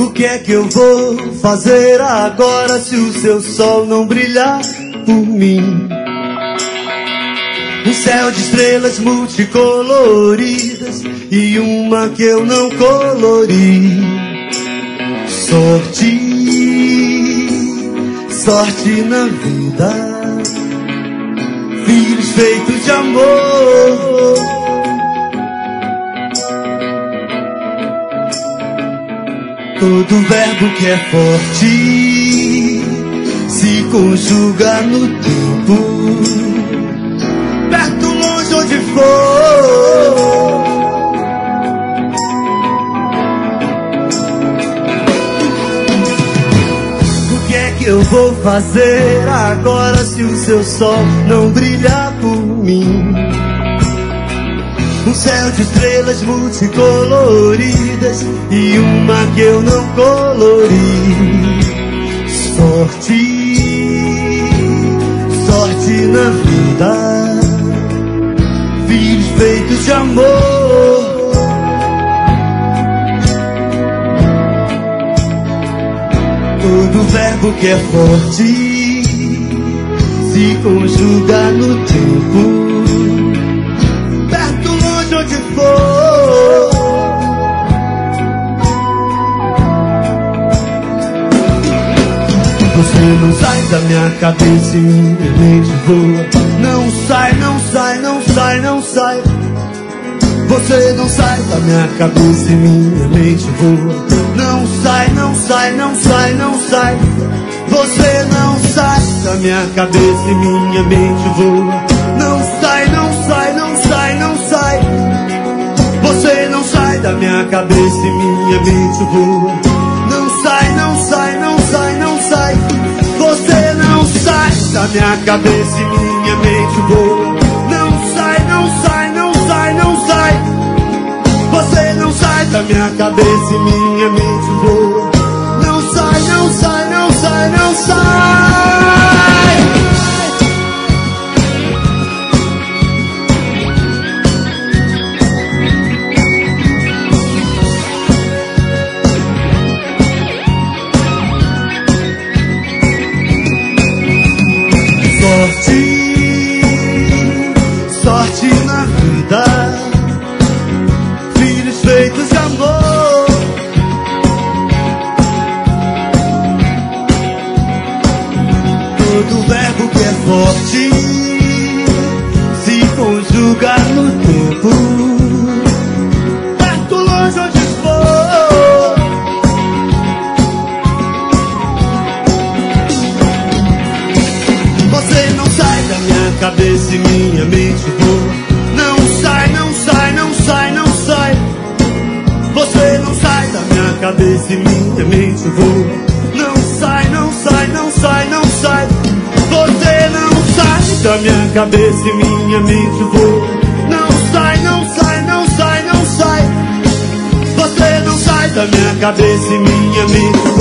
O que é que eu vou fazer agora se o seu sol não brilhar por mim? Um céu de estrelas multicoloridas e uma que eu não colori. Sorte, sorte na vida, filhos feitos de amor. Todo verbo que é forte se conjuga no tempo, perto, longe, onde for. O que é que eu vou fazer agora se o seu sol não brilhar por mim? Um céu de estrelas multicoloridas e uma que eu não colori. Sorte, sorte na vida, filhos feitos de amor. Todo verbo que é forte se conjuga no tempo, onde for. Você não sai da minha cabeça e minha mente voa. Não sai, não sai, não sai, não sai. Você não sai da minha cabeça e minha mente voa. Não sai, não sai, não sai, não sai. Você não sai da minha cabeça e minha mente voa. Não sai, não sai, não sai, não sai. Você não sai da minha cabeça e minha mente voa. Não sai, não sai, não sai, não sai. Você não sai da minha cabeça e minha mente voa. Não sai, não sai, não sai, não sai. Você não sai da minha cabeça e minha mente voa. Não sai, não sai, não sai, não sai. Sorte na vida, filhos feitos de amor. Todo verbo que é forte se conjuga no tempo, perto, longe, onde for. Você não sai da minha cabeça e minha mente voa. Não sai, não sai, não sai, não sai. Você não sai da minha cabeça e minha mente voa. Não sai, não sai, não sai, não sai. Você não sai da minha cabeça e minha mente voa. Não sai, não sai, não sai, não sai. Você não sai da minha cabeça e minha mente voa.